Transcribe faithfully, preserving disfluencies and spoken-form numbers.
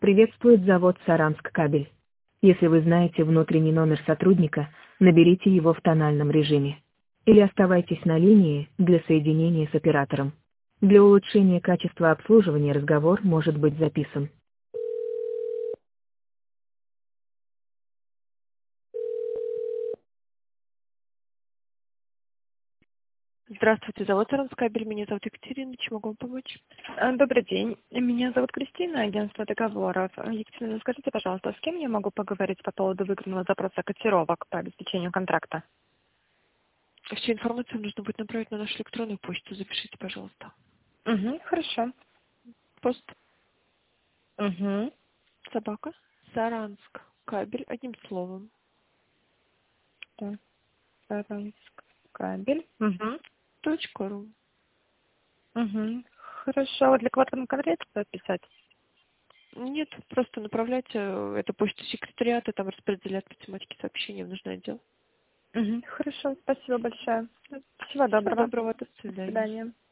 Приветствует завод «Саранск Кабель». Если вы знаете внутренний номер сотрудника, наберите его в тональном режиме. Или оставайтесь на линии для соединения с оператором. Для улучшения качества обслуживания разговор может быть записан. Здравствуйте, завод «Саранск Кабель». Меня зовут Екатерина. Чем могу вам помочь? А, Добрый день. Меня зовут Кристина, агентство договоров. Екатерина, скажите, пожалуйста, с кем я могу поговорить по поводу выгодного запроса котировок по обеспечению контракта? Всю информацию нужно будет направить на нашу электронную почту. Запишите, пожалуйста. Угу, хорошо. Пост Угу. собака Саранск Кабель одним словом. Так, Саранск кабель. Угу. Точка ру. Угу. Хорошо. А вот для кого-то конкретно писать? Нет, просто направляйте э, эту почту секретариата, там распределят по тематике сообщения в нужный отдел. Угу. Хорошо, спасибо большое. Всего Всего доброго. доброго, до До свидания. свидания.